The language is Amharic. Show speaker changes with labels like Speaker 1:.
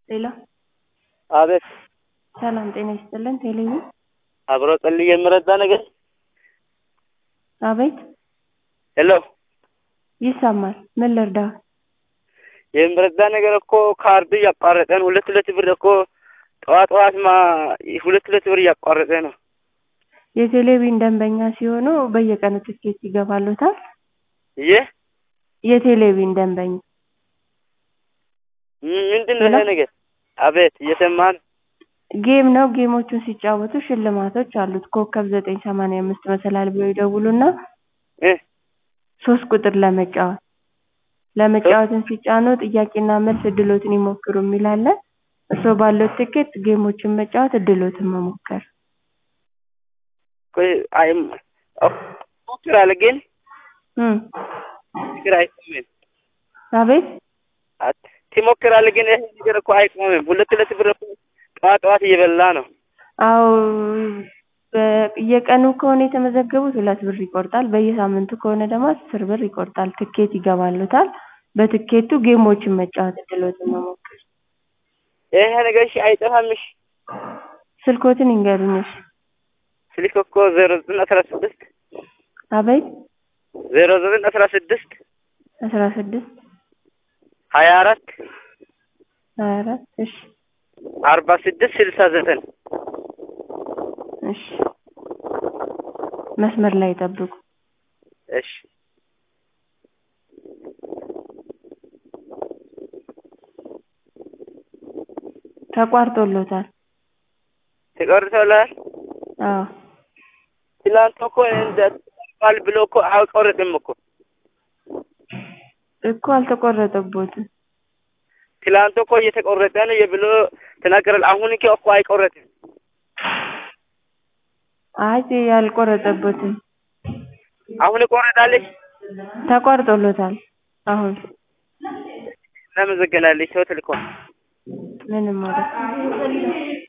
Speaker 1: ሌላ
Speaker 2: አቤት
Speaker 1: ሰላም ጤና ይስጥልን። ቴሌቪ
Speaker 2: አብሮ ጸልይ የምረዳ ነገር
Speaker 1: አቤት
Speaker 2: ሄሎ
Speaker 1: ይሰማል። ምን ልርዳ?
Speaker 2: የምረዳ ነገር እኮ ካርድ ያቋረጠን ሁለት ብር እኮ ጠዋት ሁለት ብር ያቋረጠ ነው።
Speaker 1: የቴሌቪዥን ደንበኛ ሲሆኑ በየቀኑ ትኬት ይገባሉታል። የቴሌቪዥን ደንበኛ
Speaker 2: ምንድነው ይሄ ነገር? አቤት እየሰማን
Speaker 1: ጌም ነው። ጌሞቹን ሲጫወቱ ሽልማቶች አሉት። ኮከብ 985 መሰላል ብለው ይደውሉና 3 ቁጥር ለመጫወትን ሲጫኑ ጥያቄና መልስ እድሎትን ይሞክሩ የሚል አለ። እሱ ባለው ትኬት ጌሞችን መጫወት እድሎትን መሞከር።
Speaker 2: ሞክራለ ግን
Speaker 1: አቤት
Speaker 2: ትሞክራለ ግን ይሄ ነገር እኮ አይቆምም። ሁለት ብር እኮ ጠዋት እየበላ ነው።
Speaker 1: አዎ በየቀኑ ከሆነ የተመዘገቡት 2 ብር ይቆርጣል። በየሳምንቱ ከሆነ ደግሞ 10 ብር ይቆርጣል። ትኬት ይገባሉታል። በትኬቱ ጌሞችን መጫወት እድሎትን መሞከር።
Speaker 2: ይሄ ነገር እሺ አይጠፋምሽ?
Speaker 1: ስልኮትን ይንገሩኝ።
Speaker 2: ስልክ እኮ 0916
Speaker 1: አቤት
Speaker 2: 0916
Speaker 1: 16
Speaker 2: 24
Speaker 1: እሺ
Speaker 2: 46 69
Speaker 1: እሺ መስመር ላይ ጠብቁ።
Speaker 2: እሺ
Speaker 1: ተቋርጦሎታል።
Speaker 2: ተቋርጦላል?
Speaker 1: አዎ
Speaker 2: ትላንት እኮ እንደባል ብሎ እኮ አልቆረጥም
Speaker 1: እኮ አልተቆረጠቦትም።
Speaker 2: ትላንት እኮ እየተቆረጠ ነው የብሎ ተናገራል። አሁን እኮ አይቆረጥም።
Speaker 1: አይ ያልቆረጠቦትም
Speaker 2: አሁን ቆረጣለች።
Speaker 1: ተቋርጦሎታል። አሁን
Speaker 2: ለምን ዘገናለች? ሰው ትልኮ
Speaker 1: ምንም ማለት